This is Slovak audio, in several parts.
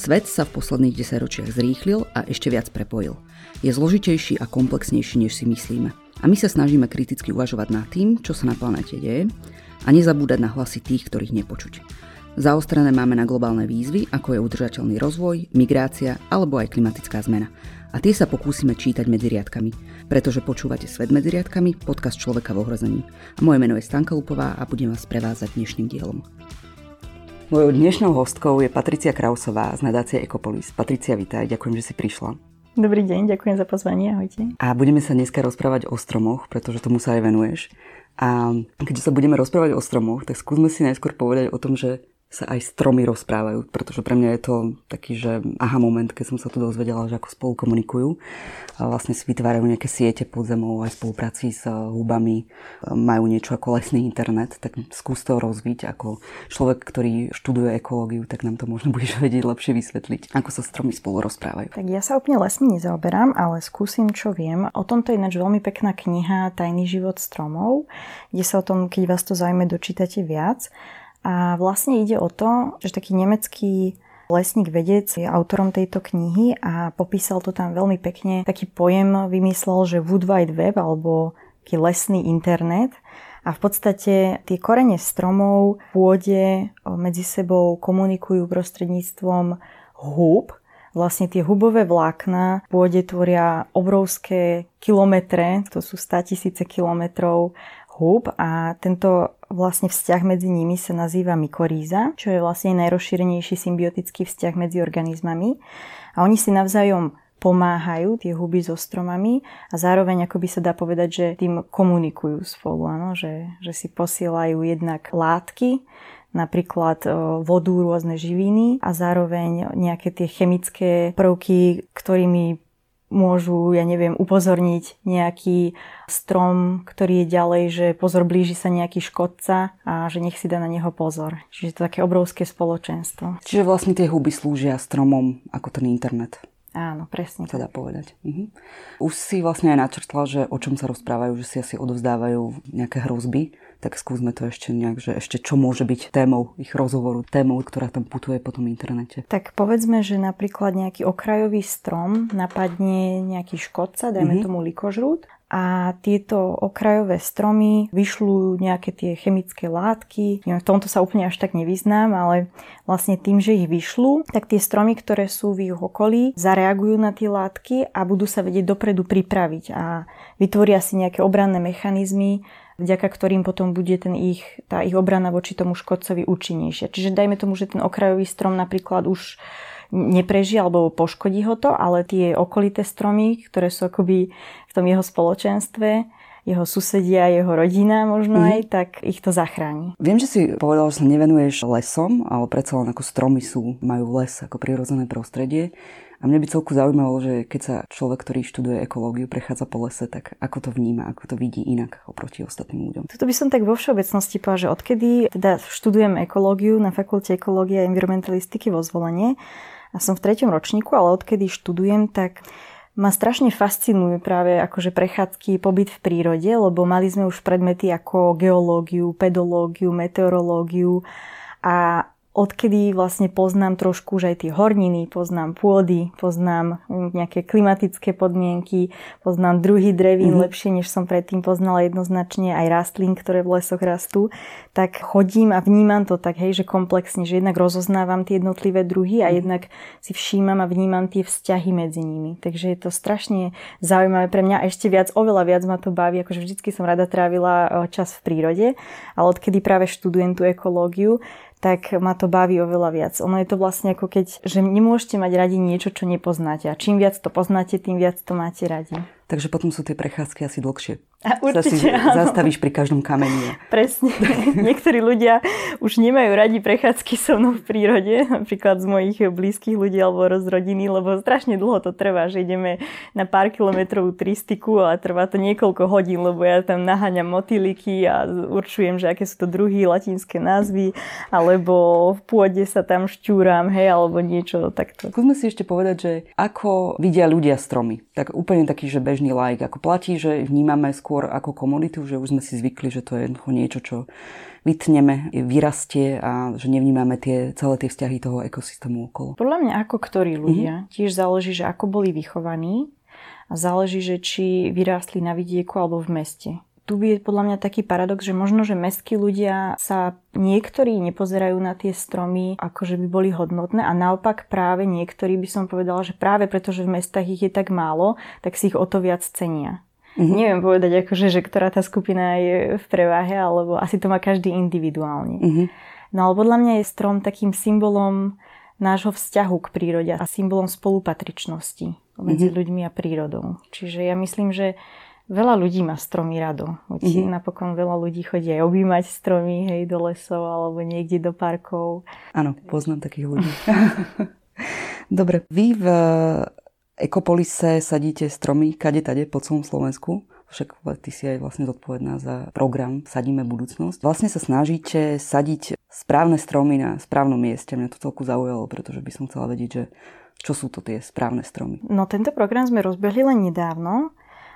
Svet sa v posledných 10 ročiach zrýchlil a ešte viac prepojil. Je zložitejší a komplexnejší, než si myslíme. A my sa snažíme kriticky uvažovať nad tým, čo sa na planéte deje a nezabúdať na hlasy tých, ktorých nepočuť. Zaostrené máme na globálne výzvy, ako je udržateľný rozvoj, migrácia alebo aj klimatická zmena. A tie sa pokúsime čítať medzi riadkami, pretože počúvate Svet medzi riadkami, podcast Človeka v ohrození. A moje meno je Stanka Lupová a budem vás prevázať dnešným dielom. Mojou dnešnou hostkou je Patricia Krausová z nadácie Ecopolis. Patricia, vitaj, ďakujem, že si prišla. Dobrý deň, ďakujem za pozvanie, ahojte. A budeme sa dneska rozprávať o stromoch, pretože tomu sa aj venuješ. A keďže sa budeme rozprávať o stromoch, tak skúsme si najskôr povedať o tom, že sa aj stromy rozprávajú, pretože pre mňa je to taký, že aha moment, keď som sa tu dozvedela, že ako spolu komunikujú. A vlastne si vytvárajú nejaké siete pod zemou aj v spolupráci s húbami, majú niečo ako lesný internet, tak skús to rozviť ako človek, ktorý študuje ekológiu, tak nám to možno budeš vedieť lepšie vysvetliť, ako sa stromy spolu rozprávajú. Tak ja sa úplne lesmi nezaoberám, ale skúsim, čo viem. O tomto je ináč veľmi pekná kniha Tajný život stromov, kde sa o tom, keď vás to zaujíma, dočítate viac. A vlastne ide o to, že taký nemecký lesník vedec je autorom tejto knihy a popísal to tam veľmi pekne. Taký pojem vymyslel, že Wood Wide Web alebo taký lesný internet. A v podstate tie korene stromov v pôde medzi sebou komunikujú prostredníctvom húb. Vlastne tie hubové vlákna v pôde tvoria obrovské kilometre, to sú 100 000 kilometrov húb a tento vlastne vzťah medzi nimi sa nazýva mykoríza, čo je vlastne najrozšírenejší symbiotický vzťah medzi organizmami. A oni si navzájom pomáhajú, tie huby so stromami a zároveň akoby sa dá povedať, že tým komunikujú spolu, áno? Že si posielajú jednak látky, napríklad vodu, rôzne živiny a zároveň nejaké tie chemické prvky, ktorými môžu, upozorniť nejaký strom, ktorý je ďalej, že pozor, blíži sa nejaký škodca a že nech si dá na neho pozor. Čiže to je také obrovské spoločenstvo. Čiže vlastne tie huby slúžia stromom ako ten internet. Áno, presne. To dá povedať. Už si vlastne aj načrtla, že o čom sa rozprávajú, že si asi odovzdávajú nejaké hrozby. Tak skúsme to ešte nejak, že ešte čo môže byť témou ich rozhovoru, témou, ktorá tam putuje po tom internete. Tak povedzme, že napríklad nejaký okrajový strom napadne nejaký škodca, dajme tomu likožrút, a tieto okrajové stromy vyšľú nejaké tie chemické látky. V tomto sa úplne až tak nevyznám, ale vlastne tým, že ich vyšľú, tak tie stromy, ktoré sú v ich okolí, zareagujú na tie látky a budú sa vedieť dopredu pripraviť a vytvoria si nejaké obranné mechanizmy, vďaka ktorým potom bude tá ich obrana voči tomu škodcovi účinnejšia. Čiže dajme tomu, že ten okrajový strom napríklad už neprežije alebo poškodí ho to, ale tie okolité stromy, ktoré sú akoby v tom jeho spoločenstve, jeho susedia, jeho rodina možno aj, tak ich to zachráni. Viem, že si povedala, že sa nevenuješ lesom, ale predsa len ako stromy majú les ako prirodzené prostredie. A mňa by celku zaujímalo, že keď sa človek, ktorý študuje ekológiu, prechádza po lese, tak ako to vníma, ako to vidí inak oproti ostatným ľuďom. Toto by som tak vo všeobecnosti povedala, že odkedy teda študujem ekológiu na fakulte ekológie a environmentalistiky vo Zvolenie a som v 3. ročníku, ale odkedy študujem, tak ma strašne fascinujú práve akože prechádzky, pobyt v prírode, lebo mali sme už predmety ako geológiu, pedológiu, meteorológiu a odkedy vlastne poznám trošku už aj tie horniny, poznám pôdy, poznám nejaké klimatické podmienky, poznám druhy drevín lepšie, než som predtým poznala jednoznačne aj rastlín, ktoré v lesoch rastú, tak chodím a vnímam to tak, hej, že komplexne, že jednak rozoznávam tie jednotlivé druhy a jednak si všímam a vnímam tie vzťahy medzi nimi. Takže je to strašne zaujímavé pre mňa a ešte viac, oveľa viac ma to baví, akože vždycky som rada trávila čas v prírode, ale odkedy práve študujem tú ekológiu, tak ma to baví oveľa viac. Ono je to vlastne ako keď, že nemôžete mať radi niečo, čo nepoznáte. A čím viac to poznáte, tým viac to máte radi. Takže potom sú tie prechádzky asi dlhšie. A určite áno. Zastavíš pri každom kameni. Presne. Niektorí ľudia už nemajú radi prechádzky so mnou v prírode, napríklad z mojich blízkych ľudí alebo z rodiny, lebo strašne dlho to trvá, že ideme na pár kilometrovú turistiku a trvá to niekoľko hodín, lebo ja tam naháňam motýliky a určujem, že aké sú to druhy, latinské názvy, alebo v pôde sa tam šťúram, hej, alebo niečo takto. Skúsme si ešte povedať, že ako vidia ľudia stromy. Tak úplne taký, že bežný laik, ako platí, že vnímame skôr skôr ako komoditu, že už sme si zvykli, že to je niečo, čo vytneme, vyrastie a že nevnímame celé tie vzťahy toho ekosystému okolo. Podľa mňa ako ktorí ľudia. Tiež záleží, že ako boli vychovaní a záleží, že či vyrástli na vidieku alebo v meste. Tu je podľa mňa taký paradox, že možno, že mestskí ľudia sa niektorí nepozerajú na tie stromy, ako že by boli hodnotné a naopak práve niektorí by som povedala, že práve preto, že v mestách ich je tak málo, tak si ich o to viac cenia. Neviem povedať, akože, že ktorá tá skupina je v preváhe, alebo asi to má každý individuálne. No ale podľa mňa je strom takým symbolom nášho vzťahu k prírode a symbolom spolupatričnosti medzi ľuďmi a prírodou. Čiže ja myslím, že veľa ľudí má stromy rado. Napokon veľa ľudí chodí aj objímať stromy, hej, do lesov alebo niekde do parkov. Áno, poznám takých ľudí. Dobre, vy v Ekopolise sadíte stromy kade-tade po celom Slovensku. Však ty si aj vlastne zodpovedná za program Sadíme budúcnosť. Vlastne sa snažíte sadiť správne stromy na správnom mieste. Mňa to celku zaujalo, pretože by som chcela vedieť, že čo sú to tie správne stromy. No tento program sme rozbehli len nedávno.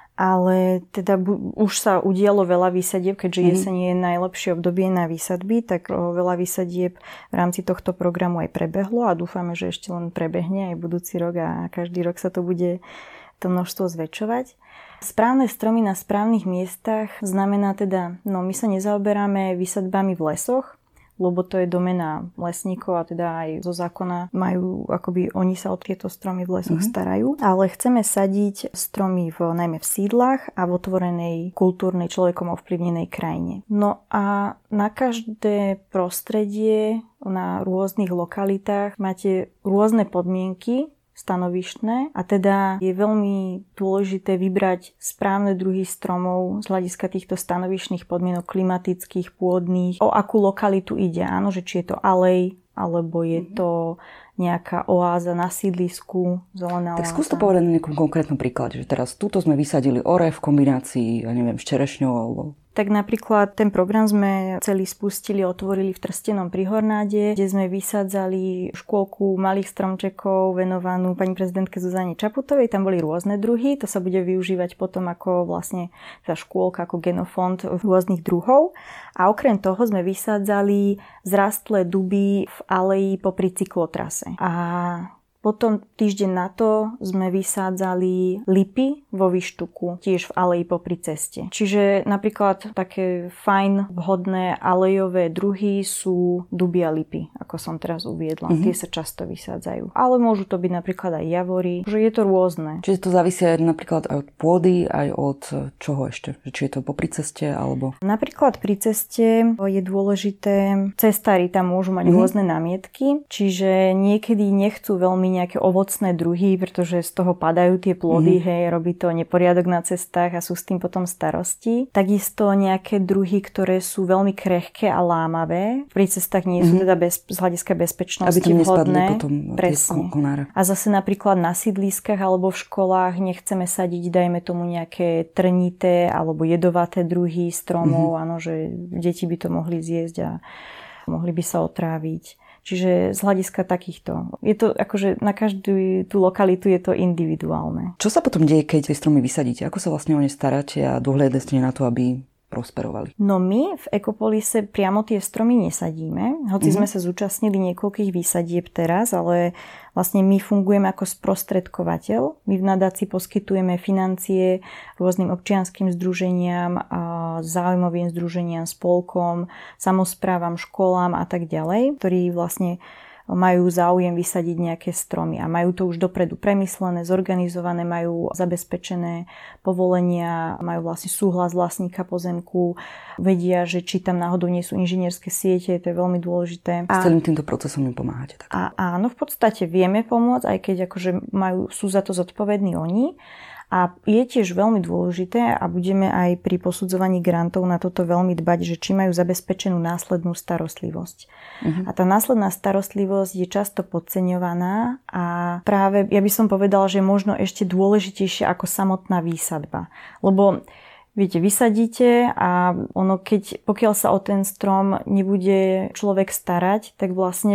Ale teda už sa udialo veľa výsadieb, keďže jeseň je najlepšie obdobie na výsadby, tak veľa výsadieb v rámci tohto programu aj prebehlo a dúfame, že ešte len prebehne aj budúci rok a každý rok sa to bude to množstvo zväčšovať. Správne stromy na správnych miestach znamená teda, my sa nezaoberáme výsadbami v lesoch, lebo to je domena lesníkov a teda aj zo zákona majú, akoby oni sa o tieto stromy v lesoch starajú. Ale chceme sadiť stromy najmä v sídlach a v otvorenej kultúrnej človekom ovplyvnenej krajine. No a na každé prostredie, na rôznych lokalitách máte rôzne podmienky stanovištné a teda je veľmi dôležité vybrať správne druhy stromov z hľadiska týchto stanovištných podmienok klimatických, pôdnych, o akú lokalitu ide. Áno, že či je to alej, alebo je to nejaká oáza na sídlisku, zelená oáza. Tak skús to povedať na nejakom konkrétnom príklade, že teraz túto sme vysadili orev v kombinácii, s čerešňou alebo... Tak napríklad ten program sme celý spustili, otvorili v Trstenom pri Hornáde, kde sme vysádzali škôlku malých stromčekov venovanú pani prezidentke Zuzane Čaputovej. Tam boli rôzne druhy, to sa bude využívať potom ako vlastne tá škôlka, ako genofond rôznych druhov. A okrem toho sme vysádzali vzrastlé duby v aleji popri cyklotrase. A potom týždeň na to sme vysádzali lipy vo Vyštuku, tiež v aleji popri ceste. Čiže napríklad také fajn, vhodné alejové druhy sú duby a lipy, ako som teraz uviedla. Tie sa často vysádzajú. Ale môžu to byť napríklad aj javory, že je to rôzne. Čiže to závisí aj napríklad aj od pôdy, aj od čoho ešte? Či je to popri ceste, alebo... Napríklad pri ceste je dôležité, cestári tam môžu mať rôzne námietky, čiže niekedy nechcú veľmi nejaké ovocné druhy, pretože z toho padajú tie plody, robí to neporiadok na cestách a sú s tým potom starosti. Takisto nejaké druhy, ktoré sú veľmi krehké a lámavé. Pri cestách nie sú teda z hľadiska bezpečnosti vhodné. Presne. A zase napríklad na sídliskách alebo v školách nechceme sadiť, dajme tomu nejaké trnité alebo jedovaté druhy stromov, áno, že deti by to mohli zjesť a mohli by sa otráviť. Čiže z hľadiska takýchto. Je to akože na každú tú lokalitu je to individuálne. Čo sa potom deje, keď tie stromy vysadíte? Ako sa vlastne o ne staráte a dohliadate na to, aby prosperovali? No my v Ekopolise priamo tie stromy nesadíme. Hoci sme sa zúčastnili niekoľkých výsadieb teraz, ale vlastne my fungujeme ako sprostredkovateľ. My v nadácii poskytujeme financie rôznym občianskym združeniam, záujmovým združeniam, spolkom, samosprávam, školám a tak ďalej, ktorí vlastne majú záujem vysadiť nejaké stromy a majú to už dopredu premyslené, zorganizované, majú zabezpečené povolenia, majú vlastne súhlas vlastníka pozemku, vedia, že či tam náhodou nie sú inžinierské siete, to je veľmi dôležité. S celým týmto procesom im pomáhate? Tak? Áno, v podstate vieme pomôcť, aj keď akože sú za to zodpovední oni. A je tiež veľmi dôležité a budeme aj pri posudzovaní grantov na toto veľmi dbať, že či majú zabezpečenú následnú starostlivosť. A tá následná starostlivosť je často podceňovaná a práve ja by som povedala, že možno ešte dôležitejšia ako samotná výsadba. Lebo viete, vysadíte a pokiaľ sa o ten strom nebude človek starať, tak vlastne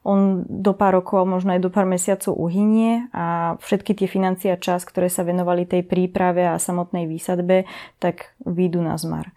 on do pár rokov, možno aj do pár mesiacov uhynie a všetky tie financie a čas, ktoré sa venovali tej príprave a samotnej výsadbe, tak výjdu na zmar.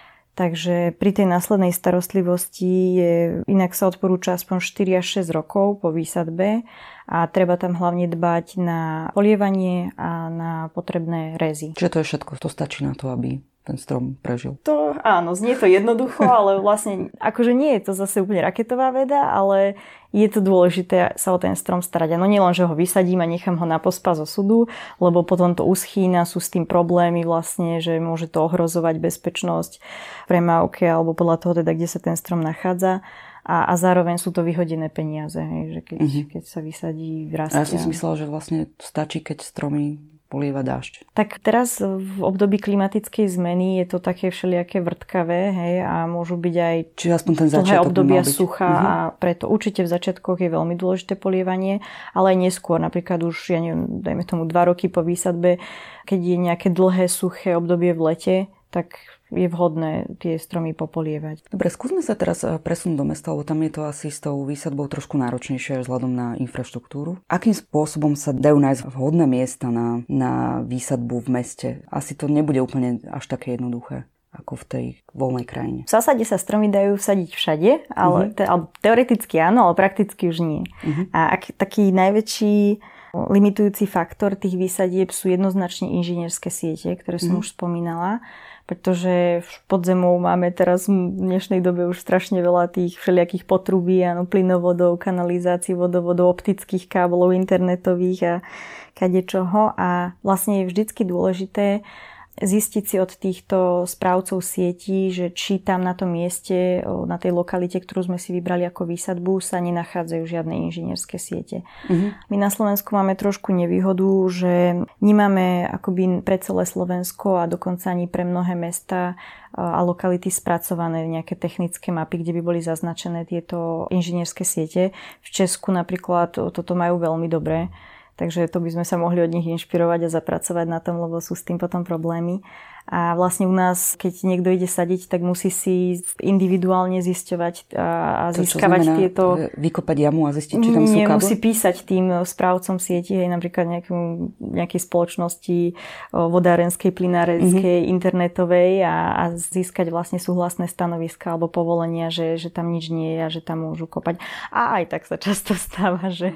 Takže pri tej následnej starostlivosti inak sa odporúča aspoň 4 až 6 rokov po výsadbe a treba tam hlavne dbať na polievanie a na potrebné rezy. Čiže to je všetko, to stačí na to, aby ten strom prežil. To áno, znie to jednoducho, ale vlastne akože nie je to zase úplne raketová veda, ale je to dôležité sa o ten strom starať. No nie len, že ho vysadím a nechám ho na pospas osudu, lebo potom to uschýna, sú s tým problémy vlastne, že môže to ohrozovať bezpečnosť premávky alebo podľa toho teda, kde sa ten strom nachádza. A zároveň sú to vyhodené peniaze, hej, že keď sa vysadí, rastie. A ja som si myslela, že vlastne stačí, keď stromy polieva dážď. Tak teraz v období klimatickej zmeny je to také všelijaké vrtkavé, hej, a môžu byť aj dlhé obdobia sucha a preto určite v začiatkoch je veľmi dôležité polievanie, ale aj neskôr, napríklad už, ja neviem, dajme tomu 2 roky po výsadbe, keď je nejaké dlhé suché obdobie v lete, tak je vhodné tie stromy popolievať. Dobre, skúsme sa teraz presunúť do mesta, lebo tam je to asi s tou výsadbou trošku náročnejšie vzhľadom na infraštruktúru. Akým spôsobom sa dajú nájsť vhodné miesta na výsadbu v meste? Asi to nebude úplne až také jednoduché ako v tej voľnej krajine. V zásade sa stromy dajú vsadiť všade, ale teoreticky áno, ale prakticky už nie. A taký najväčší limitujúci faktor tých výsadieb sú jednoznačne inžinierské siete, ktoré som už spomínala, pretože pod zemou máme teraz v dnešnej dobe už strašne veľa tých všelijakých potrubí, plynovodov, kanalizácií, vodovodov, optických káblov, internetových a kadečoho. A vlastne je vždycky dôležité zistiť si od týchto správcov sietí, že či tam na tom mieste, na tej lokalite, ktorú sme si vybrali ako výsadbu, sa nenachádzajú žiadne inžinierské siete. My na Slovensku máme trošku nevýhodu, že nemáme akoby pre celé Slovensko a dokonca ani pre mnohé mesta a lokality spracované nejaké technické mapy, kde by boli zaznačené tieto inžinierské siete. V Česku napríklad toto majú veľmi dobre. Takže to by sme sa mohli od nich inšpirovať a zapracovať na tom, lebo sú s tým potom problémy. A vlastne u nás, keď niekto ide sadiť, tak musí si individuálne zisťovať a získavať tieto... Vykopať jamu a zistiť, či tam sú káble? Nie, musí písať tým správcom sieti, hej, napríklad nejakej spoločnosti vodárenskej, plynárenskej, internetovej a získať vlastne súhlasné stanoviska alebo povolenia, že tam nič nie je a že tam môžu kopať. A aj tak sa často stáva, že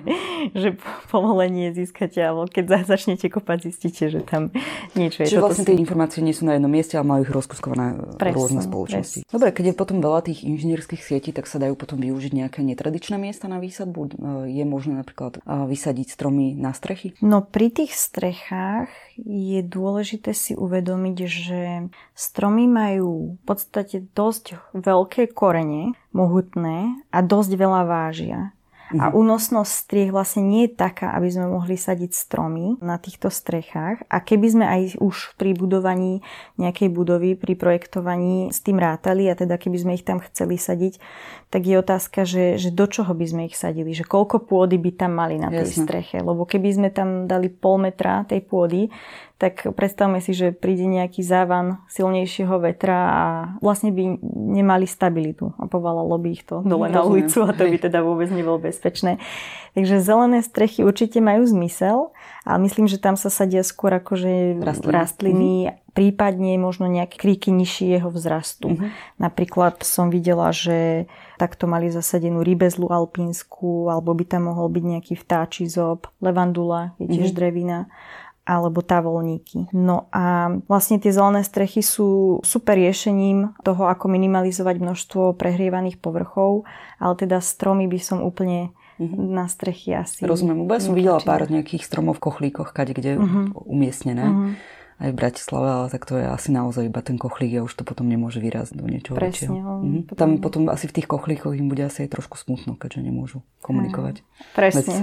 povolenie získate, alebo keď začnete kopať, zistíte, že tam niečo je. Čiže vlastne tie informácie nie sú na jednom mieste, ale majú ich rozkuskované rôzne spoločnosti. Dobre, keď je potom veľa tých inžinierských sietí, tak sa dajú potom využiť nejaké netradičné miesta na výsadbu? Je možné napríklad vysadiť stromy na strechy? No pri tých strechách je dôležité si uvedomiť, že stromy majú v podstate dosť veľké korene, mohutné a dosť veľa vážia. A únosnosť striech vlastne nie je taká, aby sme mohli sadiť stromy na týchto strechách. A keby sme aj už pri budovaní nejakej budovy, pri projektovaní s tým rátali, a teda keby sme ich tam chceli sadiť, tak je otázka, že do čoho by sme ich sadili, že koľko pôdy by tam mali na tej streche. Lebo keby sme tam dali 0,5 metra tej pôdy, tak predstavme si, že príde nejaký závan silnejšieho vetra a vlastne by nemali stabilitu a povalalo by ich to dole na ulicu a to by teda vôbec nebolo bezpečné. Takže zelené strechy určite majú zmysel, ale myslím, že tam sa sadia skôr akože rastliny, prípadne možno nejaké kríky nižšieho vzrastu. Napríklad som videla, že takto mali zasadenú rybezlu alpínsku, alebo by tam mohol byť nejaký vtáčí zob, levandula je tiež drevina, alebo tavolníky. No a vlastne tie zelené strechy sú super riešením toho, ako minimalizovať množstvo prehrievaných povrchov, ale teda stromy by som úplne na strechy asi... Rozumiem, ja som videla pár nejakých stromov v kochlíkoch, kde umiestnené. Aj v Bratislave, ale tak to je asi naozaj iba ten kochlík a už to potom nemôže vyrásť do niečoho väčšieho. Tam potom asi v tých kochlíkoch im bude asi aj trošku smutno, keďže nemôžu komunikovať. Presne.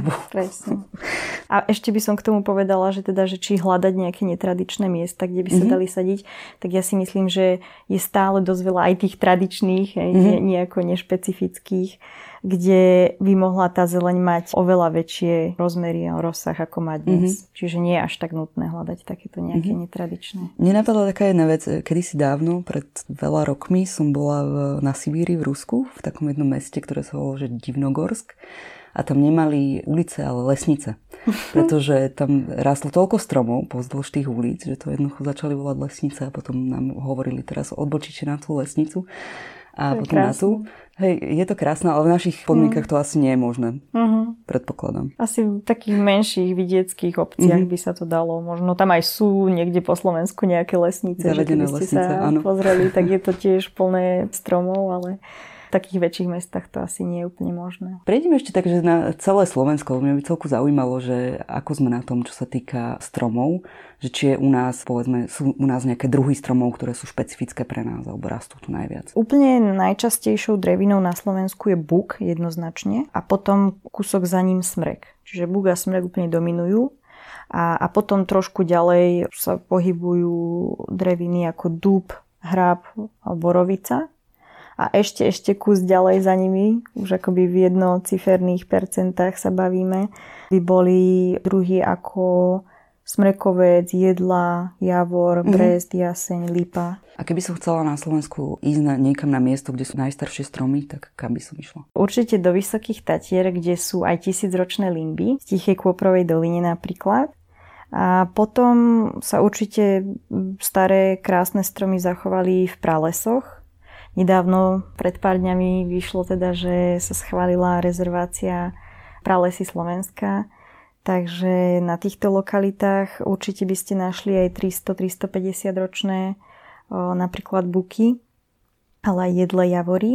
A ešte by som k tomu povedala, že či hľadať nejaké netradičné miesta, kde by sa dali sadiť, tak ja si myslím, že je stále dosť veľa aj tých tradičných, nejako nešpecifických, kde by mohla tá zeleň mať oveľa väčšie rozmery a rozsah, ako má dnes. Čiže nie je až tak nutné hľadať takéto nejaké netradičné. Mne napadla taká jedna vec. Kedysi dávno, pred veľa rokmi, som bola na Sibíri v Rusku, v takom jednom meste, ktoré sa volalo, že Divnogorsk. A a tam nemali ulice, ale lesnice. Pretože tam rástlo toľko stromov pozdĺž tých ulic, že to jednoducho začali volať lesnice a potom nám hovorili teraz odbočíte na tú lesnicu a to potom na tú. Hej, je to krásne, ale v našich podmienkach to asi nie je možné. Predpokladám. Asi v takých menších vidieckých obciach by sa to dalo. Možno tam aj sú niekde po Slovensku nejaké lesnice, zavedené že keby ste lesnice, sa áno. pozreli, tak je to tiež plné stromov, ale v takých väčších mestách to asi nie je úplne možné. Prejdeme ešte tak, že na celé Slovensko. Mňa by celku zaujímalo, že ako sme na tom, čo sa týka stromov, že či je u nás, povedzme, sú u nás nejaké druhy stromov, ktoré sú špecifické pre nás alebo rastú tu najviac. Úplne najčastejšou drevinou na Slovensku je buk jednoznačne a potom kúsok za ním smrek. Čiže buk a smrek úplne dominujú. A potom trošku ďalej sa pohybujú dreviny ako dúb, hrab alebo borovica. A ešte kus ďalej za nimi, už akoby v jednociferných percentách sa bavíme, by boli druhy ako smrekovec, jedla, javor, brest, jaseň, lipa. A keby som chcela na Slovensku ísť niekam na miesto, kde sú najstaršie stromy, tak kam by som išla? Určite do Vysokých Tatier, kde sú aj 1000-ročné limby, v Tichej Kôprovej doline napríklad. A potom sa určite staré krásne stromy zachovali v pralesoch. Nedávno, pred pár dňami, vyšlo teda, že sa schválila rezervácia Pralesy Slovenska. Takže na týchto lokalitách určite by ste našli aj 300-350 ročné napríklad buky, ale aj jedle javory.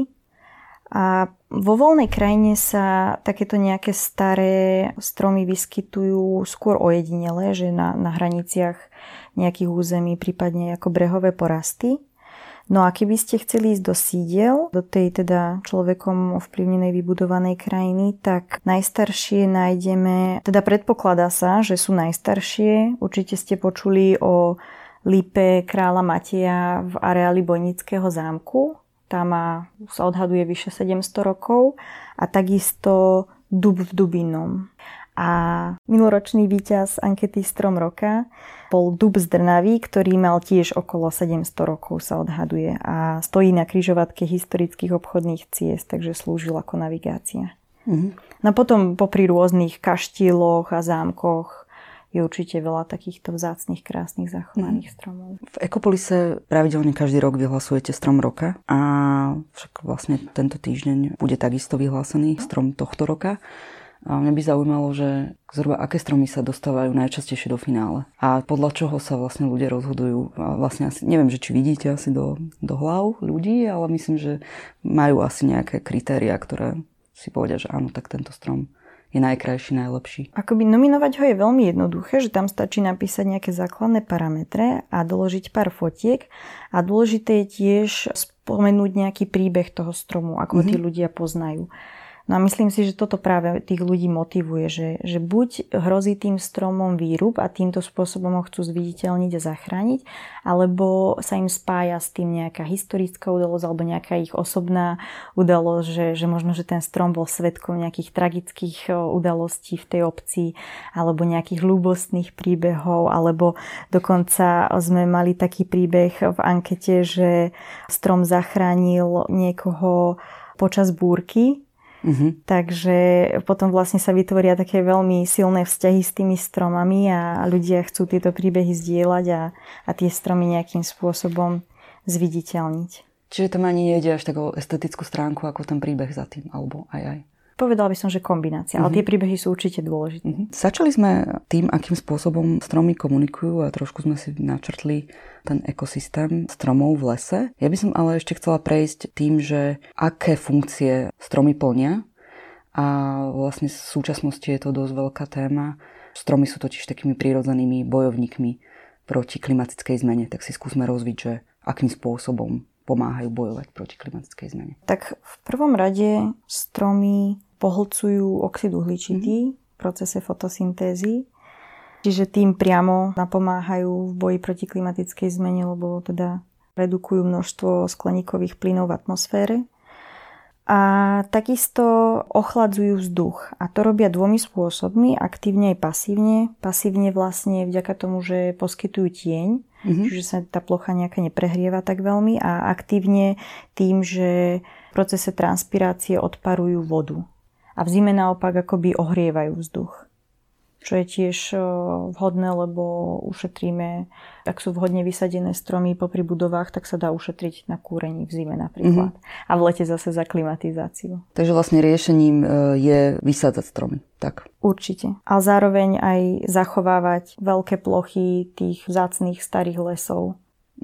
A vo voľnej krajine sa takéto nejaké staré stromy vyskytujú skôr ojedinele, že na hraniciach nejakých území, prípadne ako brehové porasty. No a keby ste chceli ísť do sídiel, do tej teda človekom ovplyvnenej vybudovanej krajiny, tak najstaršie nájdeme, teda predpokladá sa, že sú najstaršie. Určite ste počuli o lípe kráľa Mateja v areáli Bojnického zámku. Tá sa odhaduje vyše 700 rokov. A takisto dub v Dubinom. A minuloročný víťaz ankety Strom roka bol dub z Drnavy, ktorý mal tiež okolo 700 rokov, sa odhaduje. A stojí na križovatke historických obchodných ciest, takže slúžil ako navigácia. No potom popri rôznych kaštieloch a zámkoch je určite veľa takýchto vzácnych, krásnych, zachovaných stromov. V Ekopolise pravidelne každý rok vyhlasujete Strom roka a však vlastne tento týždeň bude takisto vyhlásený Strom tohto roka. A mňa by zaujímalo, že zhruba aké stromy sa dostávajú najčastejšie do finále. A podľa čoho sa vlastne ľudia rozhodujú. A vlastne asi, neviem, že či vidíte asi do hlav ľudí, ale myslím, že majú asi nejaké kritériá, ktoré si povedia, že áno, tak tento strom je najkrajší, najlepší. Akoby nominovať ho je veľmi jednoduché, že tam stačí napísať nejaké základné parametre a doložiť pár fotiek. A dôležité je tiež spomenúť nejaký príbeh toho stromu, ako tí ľudia poznajú. No a myslím si, že toto práve tých ľudí motivuje, že buď hrozí tým stromom výrub a týmto spôsobom ho chcú zviditeľniť a zachrániť, alebo sa im spája s tým nejaká historická udalosť alebo nejaká ich osobná udalosť, že možno, že ten strom bol svedkom nejakých tragických udalostí v tej obci alebo nejakých ľúbostných príbehov, alebo dokonca sme mali taký príbeh v ankete, že strom zachránil niekoho počas búrky. Takže potom vlastne sa vytvoria také veľmi silné vzťahy s tými stromami a ľudia chcú tieto príbehy zdieľať a tie stromy nejakým spôsobom zviditeľniť. Čiže tam ani nejde až tak o estetickú stránku, ako ten príbeh za tým, alebo aj. Povedala by som, že kombinácia, ale tie príbehy sú určite dôležité. Začali sme tým, akým spôsobom stromy komunikujú a trošku sme si načrtli ten ekosystém stromov v lese. Ja by som ale ešte chcela prejsť tým, že aké funkcie stromy plnia a vlastne v súčasnosti je to dosť veľká téma. Stromy sú totiž takými prirodzenými bojovníkmi proti klimatickej zmene, tak si skúsme rozviť, že akým spôsobom pomáhajú bojovať proti klimatickej zmene. Tak v prvom rade stromy pohlcujú oxid uhličitý v procese fotosyntézy, čiže tým priamo napomáhajú v boji proti klimatickej zmene, lebo teda redukujú množstvo skleníkových plynov v atmosfére. A takisto ochladzujú vzduch. A to robia dvomi spôsobmi, aktívne aj pasívne. Pasívne vlastne vďaka tomu, že poskytujú tieň, čiže sa tá plocha nejaká neprehrieva tak veľmi, a aktívne tým, že v procese transpirácie odparujú vodu. A v zime naopak akoby ohrievajú vzduch. Čo je tiež vhodné, lebo ušetríme, ak sú vhodne vysadené stromy popri budovách, tak sa dá ušetriť na kúrení v zime napríklad. A v lete zase za klimatizáciu. Takže vlastne riešením je vysádzať stromy, tak? Určite. A zároveň aj zachovávať veľké plochy tých vzácnych starých lesov.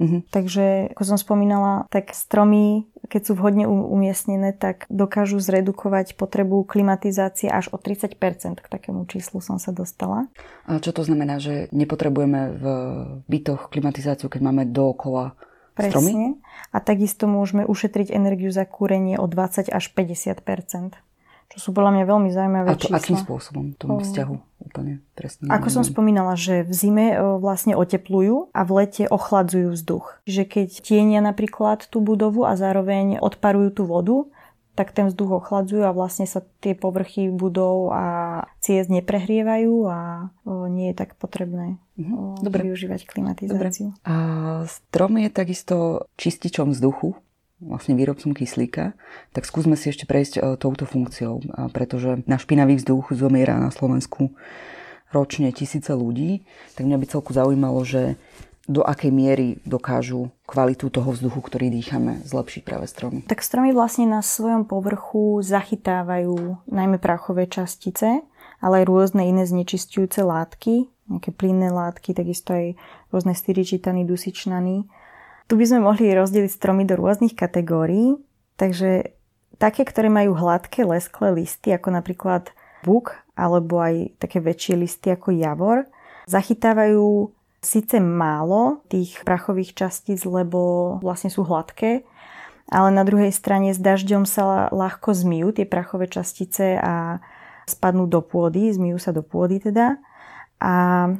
Takže, ako som spomínala, tak stromy, keď sú vhodne umiestnené, tak dokážu zredukovať potrebu klimatizácie až o 30%. K takému číslu som sa dostala. A čo to znamená, že nepotrebujeme v bytoch klimatizáciu, keď máme dookola stromy? Presne. A takisto môžeme ušetriť energiu za kúrenie o 20 až 50%. Čo sú podľa mňa veľmi zaujímavé čísla. A akým spôsobom? Tomu vzťahu úplne presne. Ako som spomínala, že v zime vlastne oteplujú a v lete ochladzujú vzduch. Že keď tienia napríklad tú budovu a zároveň odparujú tú vodu, tak ten vzduch ochladzujú a vlastne sa tie povrchy budov a ciest neprehrievajú a nie je tak potrebné využívať klimatizáciu. Dobre. A strom je takisto čističom vzduchu, vlastne výrobcom kyslíka, tak skúsme si ešte prejsť touto funkciou, pretože na špinavý vzduch zomiera na Slovensku ročne tisíce ľudí, tak mňa by celku zaujímalo, že do akej miery dokážu kvalitu toho vzduchu, ktorý dýchame, zlepšiť práve stromy. Tak stromy vlastne na svojom povrchu zachytávajú najmä prachové častice, ale aj rôzne iné znečisťujúce látky, nejaké plynné látky, takisto aj rôzne styričitany, dusičnany. Tu by sme mohli rozdeliť stromy do rôznych kategórií, takže také, ktoré majú hladké, lesklé listy, ako napríklad buk, alebo aj také väčšie listy ako javor, zachytávajú síce málo tých prachových častíc, lebo vlastne sú hladké, ale na druhej strane s dažďom sa ľahko zmijú tie prachové častice a spadnú do pôdy, zmijú sa do pôdy teda. A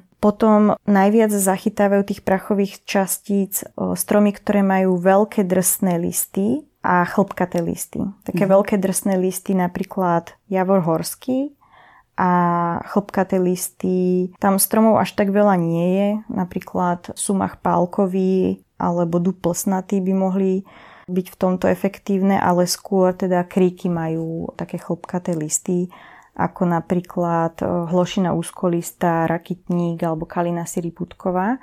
potom najviac zachytávajú tých prachových častíc stromy, ktoré majú veľké drsné listy a chlpkaté listy. Také veľké drsné listy, napríklad javor horský a chlpkaté listy. Tam stromov až tak veľa nie je. Napríklad sumach pálkový alebo dub plsnatý by mohli byť v tomto efektívne, ale skôr teda kríky majú také chlpkaté listy, ako napríklad hlošina úzkolistá, rakitník alebo kalina siriputková.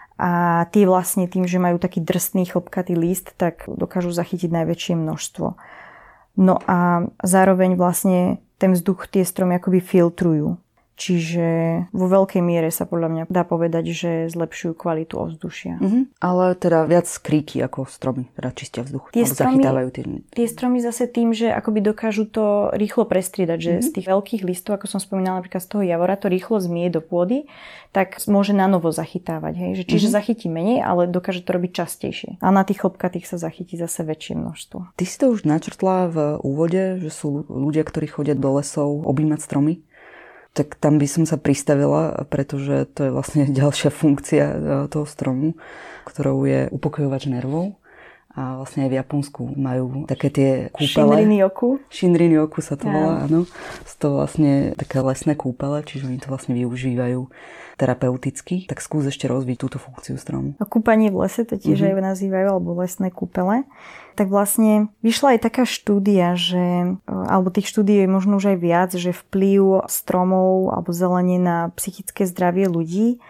A tie vlastne tým, že majú taký drsný chlpkatý list, tak dokážu zachytiť najväčšie množstvo. No a zároveň vlastne ten vzduch tie stromy akoby filtrujú. Čiže vo veľkej miere sa podľa mňa dá povedať, že zlepšujú kvalitu ovzdušia. Ale teda viac kríky ako stromy, teda čistia vzduch. Zachytávajú tie stromy zase tým, že akoby dokážu to rýchlo prestriedať, že z tých veľkých listov, ako som spomínala napríklad z toho javora, to rýchlo zmie do pôdy, tak môže na novo zachytávať. Hej? Že čiže zachytí menej, ale dokáže to robiť častejšie. A na tých chlpkatých sa zachytí zase väčšie množstvo. Ty si to už načrtla v úvode, že sú ľudia, ktorí chodia do lesov objímať stromy. Tak tam by som sa pristavila, pretože to je vlastne ďalšia funkcia toho stromu, ktorou je upokojovač nervov. A vlastne aj v Japonsku majú také tie kúpele. Shinrin-yoku sa to volá, áno. Sú to vlastne také lesné kúpele, čiže oni to vlastne využívajú terapeuticky. Tak skús ešte rozviť túto funkciu stromu. A kúpanie v lese, to tiež aj nazývajú, alebo lesné kúpele. Tak vlastne vyšla aj taká štúdia, alebo tých štúdií je možno už aj viac, že vplyv stromov alebo zelenie na psychické zdravie ľudí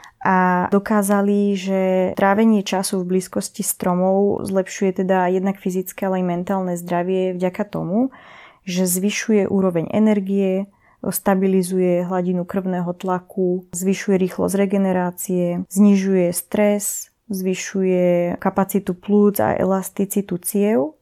a dokázali, že trávenie času v blízkosti stromov zlepšuje teda jednak fyzické, ale aj mentálne zdravie vďaka tomu, že zvyšuje úroveň energie, stabilizuje hladinu krvného tlaku, zvyšuje rýchlosť regenerácie, znižuje stres, zvyšuje kapacitu plúc a elasticitu ciev.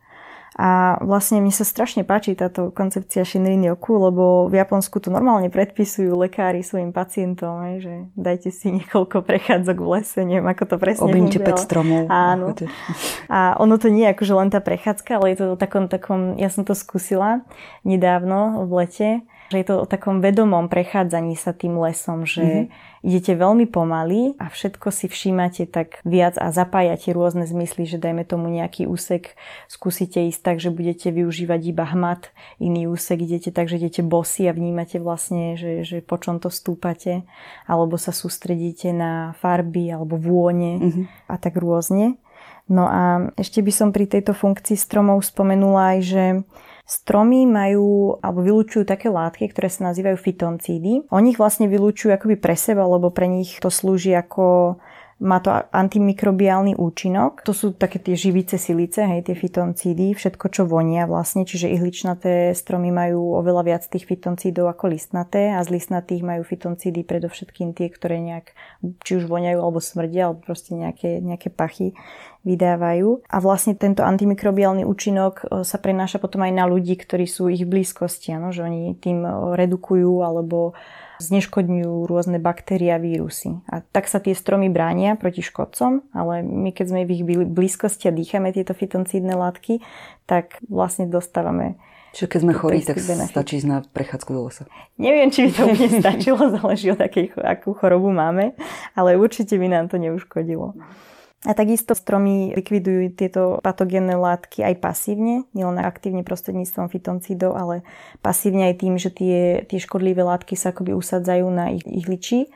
A vlastne mne sa strašne páči táto koncepcia Shinrin-yoku, lebo v Japonsku to normálne predpisujú lekári svojim pacientom, že dajte si niekoľko prechádzok v lese, neviem ako to presne funguje. Objímte 5 stromov. Áno. A ono to nie je akože len tá prechádzka, ale je to o takom, ja som to skúsila nedávno v lete, že je to o takom vedomom prechádzaní sa tým lesom, že idete veľmi pomaly a všetko si všímate tak viac a zapájate rôzne zmysly, že dajme tomu nejaký úsek, skúsite ísť tak, že budete využívať iba hmat, iný úsek idete tak, že idete bosy a vnímate vlastne, že po čom to stúpate, alebo sa sústredíte na farby alebo vône a tak rôzne. No a ešte by som pri tejto funkcii stromov spomenula aj, že Stromy majú alebo vylučujú také látky, ktoré sa nazývajú fytoncídy. Oni ich vlastne vylučujú akoby pre seba, lebo pre nich to slúži ako má to antimikrobiálny účinok. To sú také tie živice silice, hej, tie fytoncídy, všetko čo vonia vlastne, čiže ihličnaté stromy majú oveľa viac tých fytoncídov ako listnaté a z listnatých majú fytoncídy predovšetkým tie, ktoré nejak či už voniajú alebo smrdia, alebo proste nejaké pachy vydávajú. A vlastne tento antimikrobiálny účinok sa prenáša potom aj na ľudí, ktorí sú ich v blízkosti, že oni tým redukujú alebo zneškodňujú rôzne baktérie a vírusy. A tak sa tie stromy bránia proti škodcom, ale my keď sme v ich blízkosti a dýchame tieto fytoncídne látky, tak vlastne dostávame. Čiže keď sme chorí, tak stačí ísť na prechádzku do lesa. Neviem, či by to úplne stačilo, záleží od akú chorobu máme, ale určite by nám to neuškodilo. A takisto stromy likvidujú tieto patogénne látky aj pasívne, nielen aktívne prostredníctvom fytoncídov, ale pasívne aj tým, že tie škodlivé látky sa akoby usadzajú na ich ihličí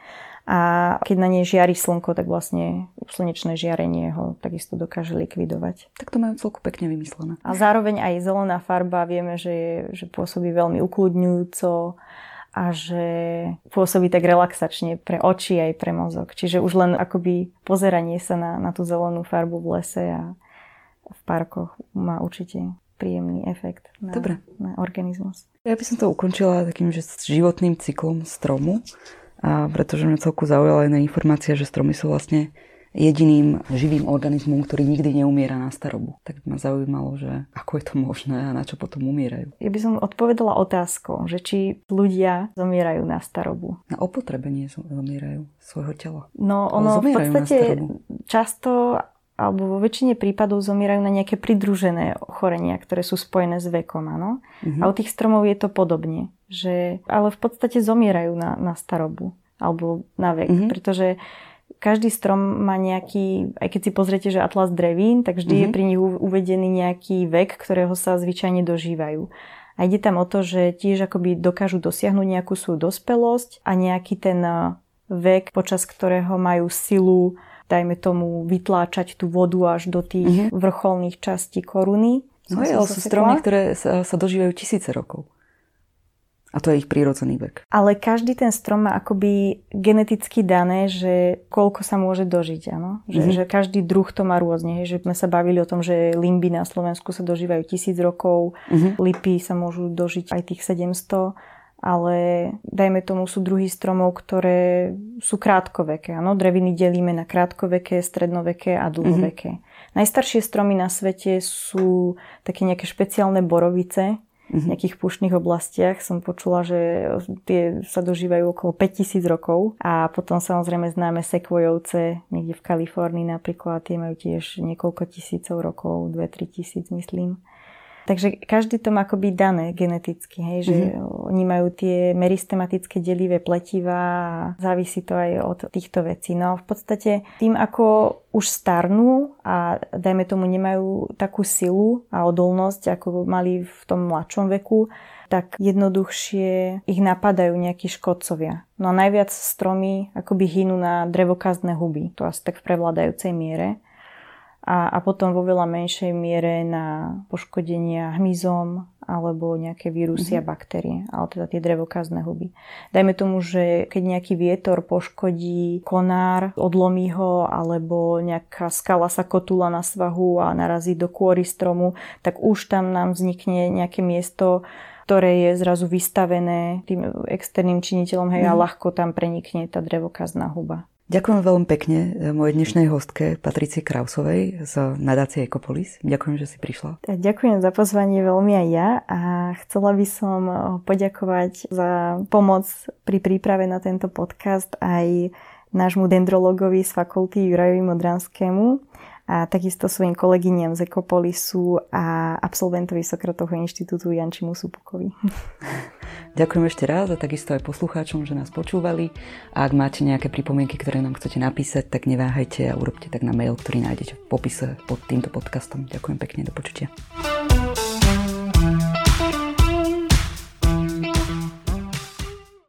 a keď na ne žiari slnko, tak vlastne slnečné žiarenie ho takisto dokáže likvidovať. Tak to majú celku pekne vymyslené. A zároveň aj zelená farba vieme, že pôsobí veľmi ukľudňujúco a že pôsobí tak relaxačne pre oči aj pre mozog. Čiže už len akoby pozeranie sa na tú zelenú farbu v lese a v parkoch má určite príjemný efekt na organizmus. Ja by som to ukončila takým, že životným cyklom stromu, a pretože mňa celku zaujala jedna informácia, že stromy sú vlastne jediným živým organizmom, ktorý nikdy neumiera na starobu. Tak ma zaujímalo, že ako je to možné a na čo potom umierajú. Ja by som odpovedala otázkou, že či ľudia zomierajú na starobu. Na opotrebenie zomierajú svojho tela. No ono v podstate často alebo vo väčšine prípadov zomierajú na nejaké pridružené ochorenia, ktoré sú spojené s vekom, áno. A u tých stromov je to podobne, že ale v podstate zomierajú na starobu alebo na vek, pretože každý strom má nejaký, aj keď si pozriete, že atlas drevín, tak vždy je pri nich uvedený nejaký vek, ktorého sa zvyčajne dožívajú. A ide tam o to, že tiež akoby dokážu dosiahnuť nejakú svoju dospelosť a nejaký ten vek, počas ktorého majú silu, dajme tomu, vytláčať tú vodu až do tých vrcholných častí koruny. No ale sú stromy, ktoré sa dožívajú tisíce rokov. A to je ich prírodzený vek. Ale každý ten strom má akoby geneticky dané, že koľko sa môže dožiť, áno? Že každý druh to má rôzne. Že sme sa bavili o tom, že limby na Slovensku sa dožívajú 1000 rokov, lipy sa môžu dožiť aj tých 700, ale dajme tomu sú druhy stromov, ktoré sú krátkoveké. Áno? Dreviny delíme na krátkoveké, strednoveké a dlhoveké. Najstaršie stromy na svete sú také nejaké špeciálne borovice, v nejakých púštnych oblastiach. Som počula, že tie sa dožívajú okolo 5000 rokov a potom samozrejme známe sekvojovce niekde v Kalifornii napríklad, tie majú tiež niekoľko tisícov rokov, 2-3 tisíc myslím. Takže každý to má akoby dané geneticky, hej, že oni majú tie meristematické delivé pletivá a závisí to aj od týchto vecí. No v podstate tým, ako už starnú a dajme tomu nemajú takú silu a odolnosť, ako mali v tom mladšom veku, tak jednoduchšie ich napadajú nejakí škodcovia. No a najviac stromy akoby hynú na drevokazné huby, to asi tak v prevládajúcej miere. A potom vo veľa menšej miere na poškodenia hmyzom alebo nejaké vírusy a baktérie, ale teda tie drevokazné huby. Dajme tomu, že keď nejaký vietor poškodí konár, odlomí ho, alebo nejaká skala sa kotúla na svahu a narazí do kôry stromu, tak už tam nám vznikne nejaké miesto, ktoré je zrazu vystavené tým externým činiteľom, hej, a ľahko tam prenikne tá drevokazná huba. Ďakujem veľmi pekne mojej dnešnej hostke Patricie Krausovej z nadácie Ecopolis. Ďakujem, že si prišla. Ďakujem za pozvanie veľmi aj ja a chcela by som poďakovať za pomoc pri príprave na tento podcast aj nášmu dendrologovi z fakulty Jurajovi Modranskému a takisto svojim kolegyniam z Ecopolisu a absolventovi Sokratovho inštitútu Jančimu Supukovi. Ďakujem ešte raz a takisto aj poslucháčom, že nás počúvali. A ak máte nejaké pripomienky, ktoré nám chcete napísať, tak neváhajte a urobte tak na mail, ktorý nájdete v popise pod týmto podcastom. Ďakujem pekne, do počutia.